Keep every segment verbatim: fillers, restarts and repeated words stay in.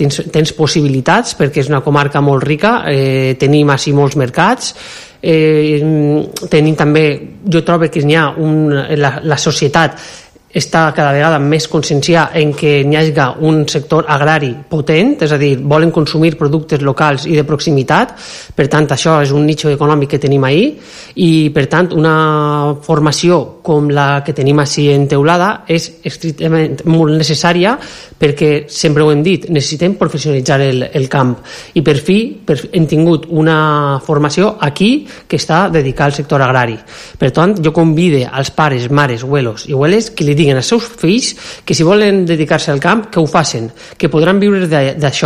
tens, tens possibilitats perquè és una comarca molt rica, eh, tenim així molts mercats, eh, tenim també, jo trobo que n'hi ha un, la, la societat està cada vegada més conscienciada en que n'hi hagi un sector agrari potent, és a dir, volen consumir productes locals i de proximitat, per tant això és un nicho econòmic que tenim ahí, i per tant una formació com la que tenim així en Teulada és estrictament molt necessària, perquè sempre ho hem dit, necessitem professionalitzar el, el camp, i per fi per, hem tingut una formació aquí que està dedicada al sector agrari. Per tant, jo convide als pares, mares, abuelos i abueles que li diguen als seus fills que si volen dedicar-se al camp, que ho facin, que podran viure d'això.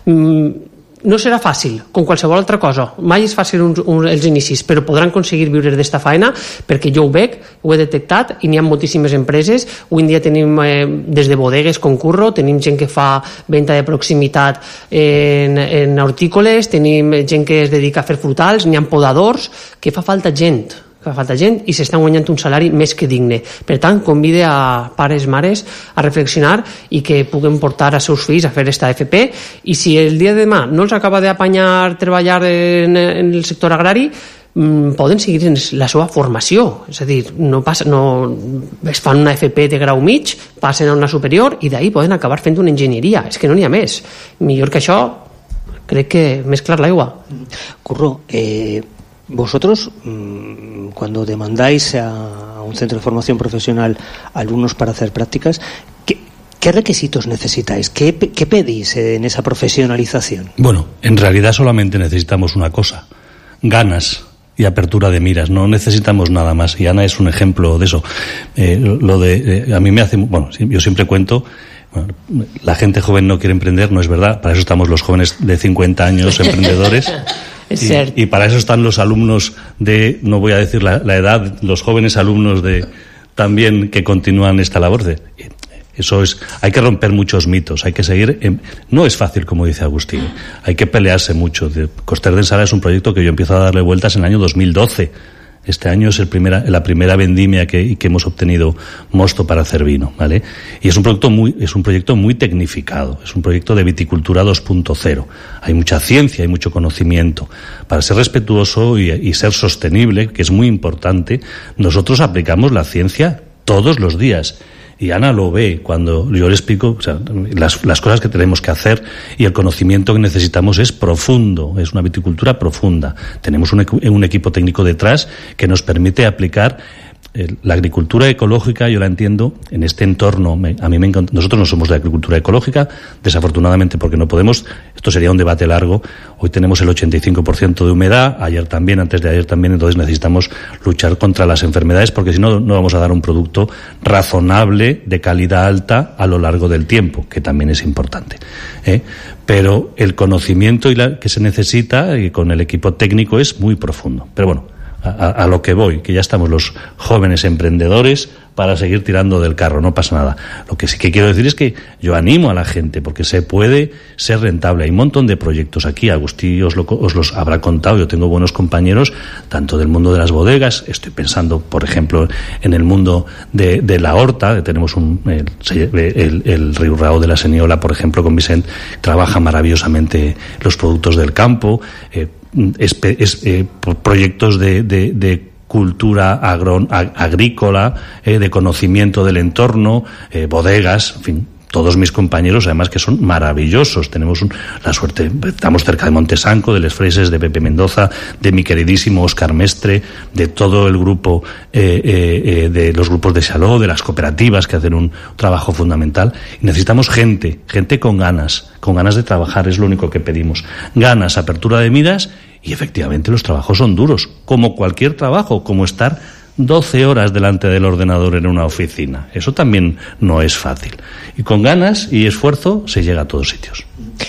No serà fàcil, com qualsevol altra cosa, mai és fàcil un, un, els inicis, però podran aconseguir viure d'esta feina, perquè jo ho veig, ho he detectat, i n'hi ha moltíssimes empreses. Avui en dia tenim eh, des de bodegues com Curro, tenim gent que fa venda de proximitat en, en hortícoles, tenim gent que es dedica a fer frutals, n'hi ha podadors, que fa falta gent, que fa falta gent i s'estan guanyant un salari més que digne. Per tant, convide a pares, mares a reflexionar i que puguen portar a seus fills a fer esta F P, i si el dia de demà no els acaba d'apanyar treballar en, en el sector agrari, mmm, poden seguir en la seva formació, és a dir, no passa, no, es fan una F P de grau mig, passen a una superior i d'ahí poden acabar fent una enginyeria. És que no n'hi ha més. Millor que això, crec que més clar l'aigua. Curro, eh... vosotros, cuando demandáis a un centro de formación profesional alumnos para hacer prácticas, ¿qué, qué requisitos necesitáis? ¿Qué, ¿Qué pedís en esa profesionalización? Bueno, en realidad solamente necesitamos una cosa: ganas y apertura de miras. No necesitamos nada más. Y Ana es un ejemplo de eso. Eh, lo de, eh, a mí me hace, bueno, yo siempre cuento. Bueno, la gente joven no quiere emprender, no es verdad. Para eso estamos los jóvenes de cincuenta años emprendedores. Es y, y para eso están los alumnos de, no voy a decir la, la edad, los jóvenes alumnos de también que continúan esta labor. De, eso es, hay que romper muchos mitos, hay que seguir. En, no es fácil, como dice Agustín, hay que pelearse mucho. De, Coster de Ensala es un proyecto que yo empiezo a darle vueltas en el año dos mil doce. Este año es el primera, la primera vendimia que, que hemos obtenido mosto para hacer vino, ¿vale? Y es un proyecto muy, es un proyecto muy tecnificado, es un proyecto de viticultura dos punto cero. Hay mucha ciencia, hay mucho conocimiento. Para ser respetuoso y, y ser sostenible, que es muy importante, nosotros aplicamos la ciencia todos los días. Y Ana lo ve cuando yo le explico, o sea, las, las cosas que tenemos que hacer, y el conocimiento que necesitamos es profundo, es una viticultura profunda. Tenemos un, un equipo técnico detrás que nos permite aplicar eh, la agricultura ecológica. Yo la entiendo en este entorno. Me, a mí me encanta. Nosotros no somos de agricultura ecológica, desafortunadamente, porque no podemos. Esto sería un debate largo. Hoy tenemos el ochenta y cinco por ciento de humedad, ayer también, antes de ayer también, entonces necesitamos luchar contra las enfermedades, porque si no, no vamos a dar un producto razonable, de calidad alta, a lo largo del tiempo, que también es importante, ¿eh? Pero el conocimiento y la, que se necesita, y con el equipo técnico, es muy profundo. Pero bueno, a, a, a lo que voy, que ya estamos los jóvenes emprendedores para seguir tirando del carro, no pasa nada. Lo que sí que quiero decir es que yo animo a la gente, porque se puede ser rentable. Hay un montón de proyectos aquí, Agustí os, lo, os los habrá contado. Yo tengo buenos compañeros, tanto del mundo de las bodegas, estoy pensando, por ejemplo, en el mundo de, de la horta, tenemos un, el, el, el Riurrao de la Seniola, por ejemplo, con Vicent, trabaja maravillosamente los productos del campo, eh, es, es, eh, proyectos de, de, de cultura agro, ag, agrícola, eh, de conocimiento del entorno, eh, bodegas, en fin, todos mis compañeros, además, que son maravillosos. Tenemos un, la suerte, estamos cerca de Montesanco, de Les Freises, de Pepe Mendoza, de mi queridísimo Óscar Mestre, de todo el grupo, eh, eh, de los grupos de Xaló, de las cooperativas que hacen un trabajo fundamental. Y necesitamos gente, gente con ganas, con ganas de trabajar, es lo único que pedimos. Ganas, apertura de miras, y efectivamente los trabajos son duros, como cualquier trabajo, como estar doce horas delante del ordenador en una oficina. Eso también no es fácil. Y con ganas y esfuerzo se llega a todos sitios.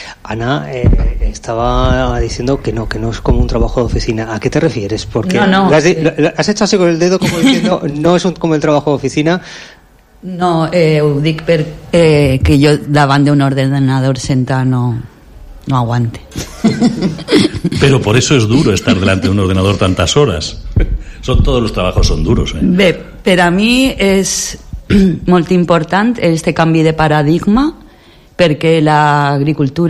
Ana eh, estaba diciendo que no, que no es como un trabajo de oficina. ¿A qué te refieres? Porque no, no, has, eh, has hecho así con el dedo como diciendo no es un, como el trabajo de oficina. No, eh, ho dic per, eh, que jo davant d'un ordenador sentat no, no aguante. Pero por eso es duro estar delante de un ordenador tantas horas. Son, todos los trabajos son duros, eh? Bé, per a mi és molt important este canvi de paradigma, perquè l'agricultura